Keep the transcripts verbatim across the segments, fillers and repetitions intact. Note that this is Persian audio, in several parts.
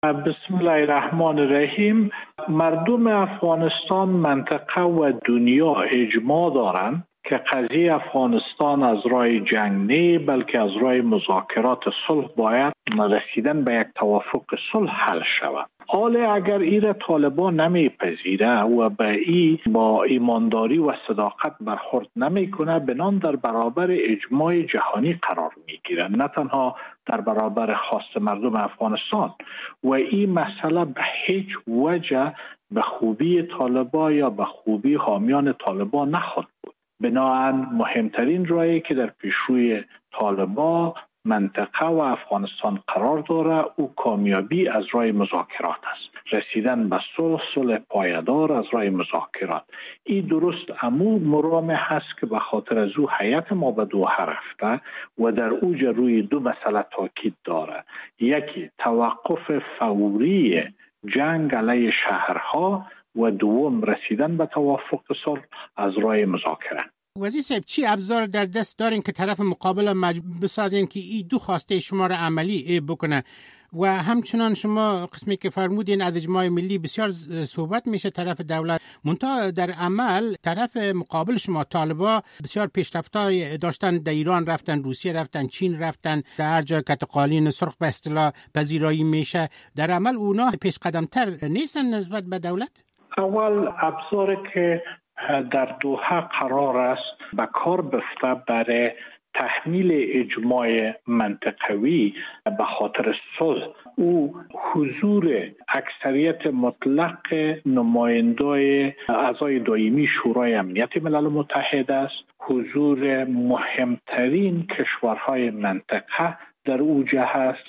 بسم الله الرحمن الرحیم. مردم افغانستان، منطقه و دنیا اجماع دارند که قضیه افغانستان از راه جنگ نه بلکه از راه مذاکرات صلح باید رسیدن به یک توافق صلح حل شود. حالا اگر ایره طالبان نمیپذیره و به ای با ایمانداری و صداقت برخورد نمیکنه، بنان در برابر اجماع جهانی قرار میگیره، نه تنها در برابر خواست مردم افغانستان. و این مسئله به هیچ وجه به خوبی طالبان یا به خوبی حامیان طالبان نخواهد بود. بنابراین مهمترین راهی که در پیشروی طالبان، منطقه و افغانستان قرار داره او کامیابی از راه مذاکرات است. رسیدن به صلح، صلح پایدار از راه مذاکرات. این درست امو مرام هست که به خاطر از او هیئت ما به دوحه رفته و در اوج روی دو مسئله تاکید داره. یکی توقف فوری جنگ علیه شهرها و دوم رسیدن به توافق صلح از راه مذاکره. وزیر صاحب، چی ابزار در دست دارین که طرف مقابل مجبور بسازین که این دو خواسته شما را عملی بکنه؟ و همچنان شما قسمی که فرمودین از اجماع ملی بسیار صحبت میشه طرف دولت، منتها در عمل طرف مقابل شما طالبا بسیار پیشرفت‌های داشتن، در ایران رفتن، روسیه رفتن، چین رفتن، در هر جای که قالین سرخ به اصطلاح پذیرایی میشه، در عمل اونا پیش قدمتر نیستن نسبت به دولت؟ اول ابزاری که در دوحه قرار است به کار بفته برای تحمیل اجماع منطقوی به خاطر صلح او حضور اکثریت مطلق نمایندای اعضای دائمی شورای امنیت ملل متحد است. حضور مهمترین کشورهای منطقه در اوجه است.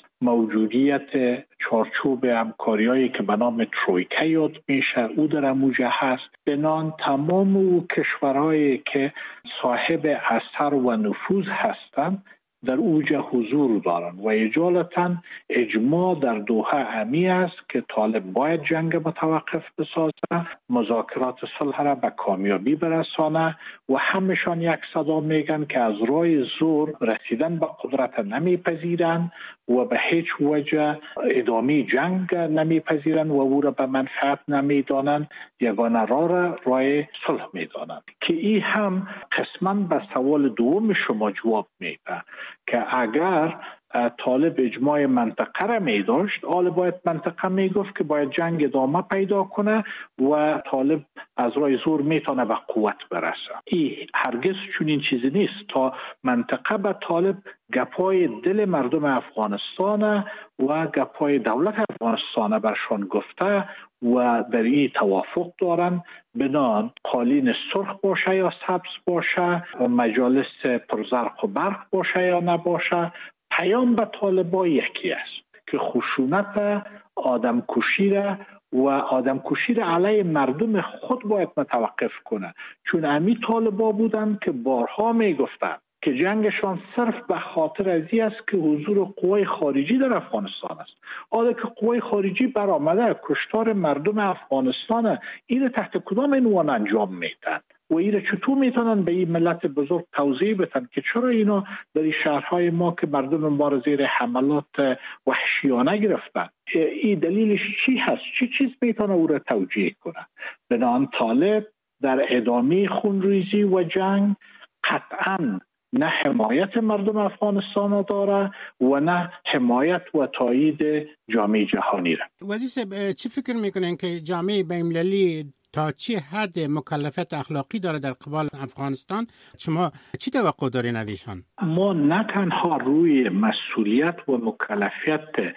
موجودیت چارچوب همکاری‌هایی که به نام ترویکا یاد میشه او در اوجه هست. بنان تمام او کشورهایی که صاحب اثر و نفوذ هستند در اوج حضور دارند و اجالتا اجماع در دوحه امی است که طالب باید جنگ متوقف بسازه، مذاکرات صلح را به کامیابی برسانه و همشان یک صدا میگن که از راه زور رسیدن به قدرت نمیپذیرند و به هیچ وجه ادامه جنگ نمیپذیرند و او را به منفعت نمیدانند، یگانه راه را راه صلح میدانند. که این هم قسما به سوال دوم شما جواب میده که اگر طالب اجماع منطقه را می داشت، آل باید منطقه می گفت که باید جنگ ادامه پیدا کنه و طالب از راه زور میتونه به قوت برسه. این هرگز چنین چیزی نیست. تا منطقه به طالب گپای دل مردم افغانستان و گپای دولت افغانستان برشان گفته و در این توافق دارن، بنان قالین سرخ باشه یا سبز باشه، مجالس پرزرق و برق باشه یا نباشه، پیام به طالبان یکی است که خشونت آدم کشی را و آدم کشی را علیه مردم خود باید متوقف کنه. چون امی طالبان بودن که بارها می گفتن که جنگشان صرف به خاطر ازی است که حضور قوای خارجی در افغانستان است. حالا که قوای خارجی برآمده کشتار مردم افغانستان، این تحت کدام عنوان انجام میدن و ایره چطور میتونن به این ملت بزرگ توضیح بدن که چرا اینا در این شهرهای ما که مردم ما را زیر حملات وحشیانه گرفتن، این دلیلش چی هست؟ چی چیز میتونه او را توجیه کنه؟ بنابراین طالب در ادامه خونریزی و جنگ قطعاً نه حمایت مردم افغانستان داره و نه حمایت و تایید جامعه جهانی را. وزیر صاحب، چی فکر میکنین که جامعه بین‌المللی تا چه حد مکلفیت اخلاقی داره در قبال افغانستان؟ شما چی توقع دارین از ایشان؟ ما نه تنها روی مسئولیت و مکلفیت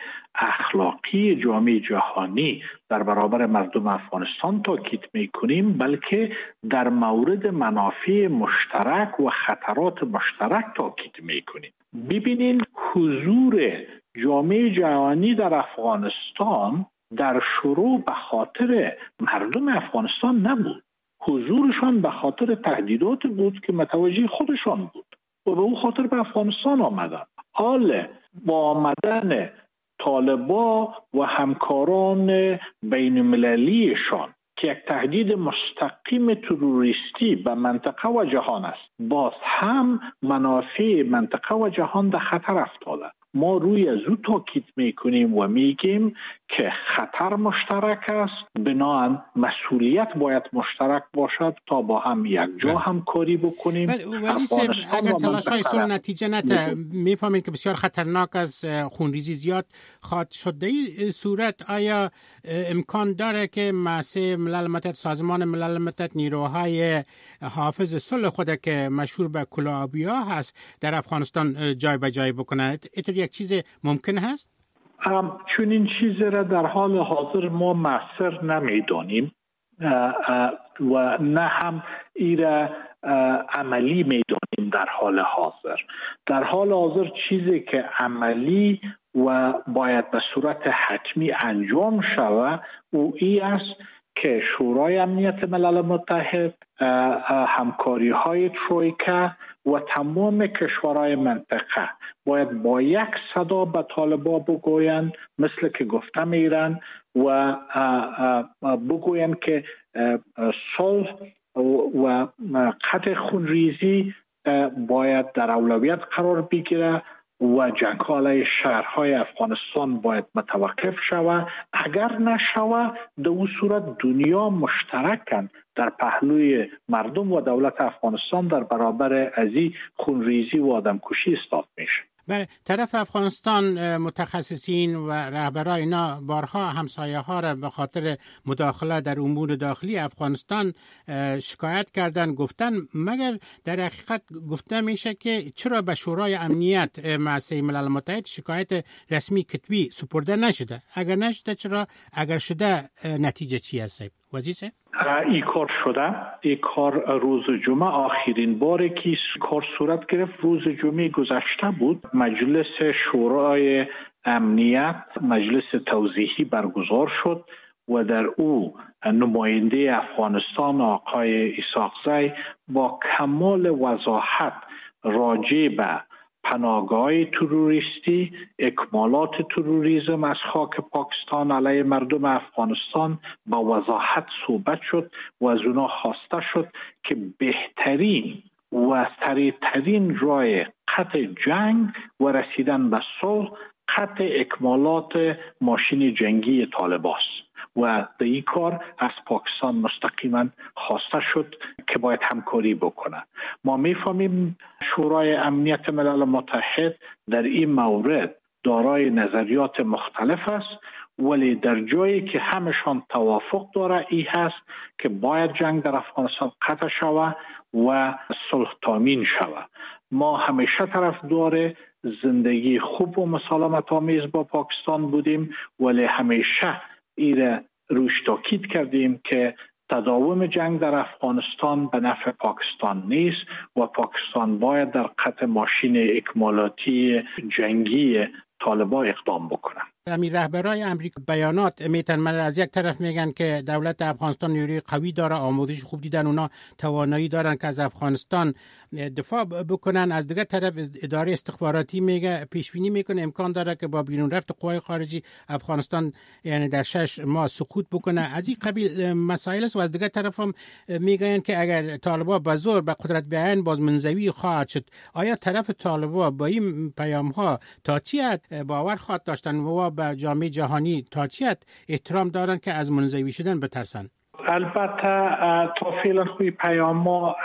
اخلاقی جامعه جهانی در برابر مردم افغانستان تاکید میکنیم، بلکه در مورد منافع مشترک و خطرات مشترک تاکید میکنیم. ببینین حضور جامعه جهانی در افغانستان در شروع به خاطر مردم افغانستان نبود. حضورشان به خاطر تهدیدات بود که متوجه خودشان بود و به اون خاطر به افغانستان آمدن. حال با آمدن طالبان و همکاران بین المللیشان که یک تهدید مستقیم تروریستی به منطقه و جهان است، باز هم منافع منطقه و جهان در خطر افتاده. ما روی از او تاکید میکنیم و میگیم که خطر مشترک است، بنابراین مسئولیت باید مشترک باشد تا با هم یک جا همکاری بکنیم. ولی اگر تلاش‌های صلح نتیجه نده، میفهمید که بسیار خطرناک از خونریزی زیاد خواهد شد. در این صورت آیا امکان داره که مؤسسه ملل متحد، سازمان ملل متحد، نیروهای حافظ صلح خود که مشهور به کلاه‌آبی‌ها هست در افغانستان جای به جای بکنه؟ اینطور یک چیز ممکن هست؟ چون این چیز را در حال حاضر ما مؤثر نمیدانیم و نه هم ایره عملی میدانیم. در حال حاضر در حال حاضر چیزی که عملی و باید به صورت حتمی انجام شود او ای است که شورای امنیت ملل متحد، همکاری های ترویکا و تمام کشورهای منطقه باید با یک صدا به طالبان بگویند، مثل که گفته میرن و بگویند که صلح و قطع خونریزی باید در اولویت قرار بگیره و جنگ علیه شهرهای افغانستان باید متوقف شود. اگر نشود در اون صورت دنیا مشترکاً در پهلوی مردم و دولت افغانستان در برابر ازی خونریزی و آدمکشی استاد میشه. بله، طرف افغانستان متخصصین و رهبرای اینا بارها همسایه ها را به خاطر مداخله در امور داخلی افغانستان شکایت کردن، گفتن مگر در حقیقت گفته میشه که چرا به شورای امنیت مؤسسه ملل متحد شکایت رسمی کتبی سپرده نشده؟ اگر نشده چرا؟ اگر شده نتیجه چی هست وزیر؟ این کار شده. این کار روز جمعه آخرین باری که کار صورت گرفت روز جمعه گذشته بود. مجلس شورای امنیت مجلس توضیحی برگزار شد و در او نماینده افغانستان آقای اسحاقزی با کمال وضاحت راجع به پناهگاه تروریستی، اکمالات تروریسم از خاک پاکستان علیه مردم افغانستان با وضاحت صحبت شد و از اونا خواسته شد که بهترین و سریعترین راه قطع جنگ و رسیدن به صلح قطع اکمالات ماشین جنگی طالبان است و در این کار از پاکستان مستقیما خواسته شد که باید همکاری بکنه. ما میفهمیم شورای امنیت ملل متحد در این مورد دارای نظریات مختلف است، ولی در جایی که همشان توافق داره ای هست که باید جنگ در افغانستان قطع شود و صلح تامین شود. ما همیشه طرفدار زندگی خوب و مسالمت آمیز با پاکستان بودیم، ولی همیشه ایره روش تاکید کردیم که تداوم جنگ در افغانستان به نفع پاکستان نیست و پاکستان باید در قطع ماشین اکمالاتی جنگی طالبان اقدام بکنه. امیر رهبرای امریکا بیانات میتن از یک طرف میگن که دولت افغانستان نیروی قوی داره، آموزش خوب دیدن، اونا توانایی دارن که از افغانستان دفاع بکنن. از دیگر طرف اداره استخباراتی میگه پیش بینی میکنه امکان داره که با بیرون رفت قوای خارجی افغانستان یعنی در شش ماه سقوط بکنه. از این قبیل مسائل است و از دیگر طرف هم میگن که اگر طالبان به زور به قدرت بیان باز منزوی خواهد شد. آیا طرف طالبان با این پیام ها تا چی باور خواهد داشتن و به جامعه جهانی تا چی احترام دارن که از منزوی شدن بترسن؟ البته تا فعلا خوی پیام ها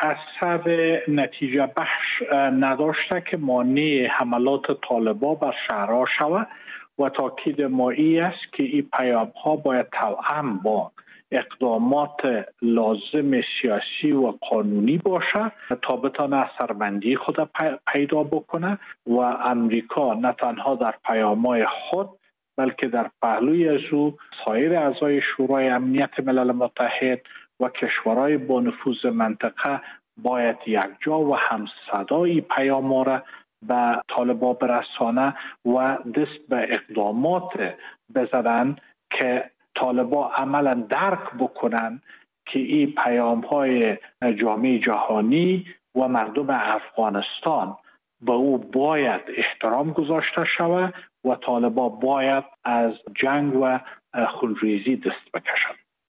اثر نتیجه بخش نداشته که مانع حملات طالبان بر شهرها شود و تاکید ما ای است که این پیام ها باید توأم با اقدامات لازم سیاسی و قانونی باشه تا بتانه اثرمندی خود پیدا بکنه و امریکا نه تنها در پیام‌های خود بلکه در پهلوی از او سایر اعضای شورای امنیت ملل متحد و کشورهای با نفوذ منطقه باید یکجا و همصدای پیام را به طالبان برسانه و دست به اقدامات بزنن که طالبان عملا درک بکنن که این پیام‌های جامعه جهانی و مردم افغانستان به او باید احترام گذاشته شود و طالبان باید از جنگ و خونریزی دست بکشند.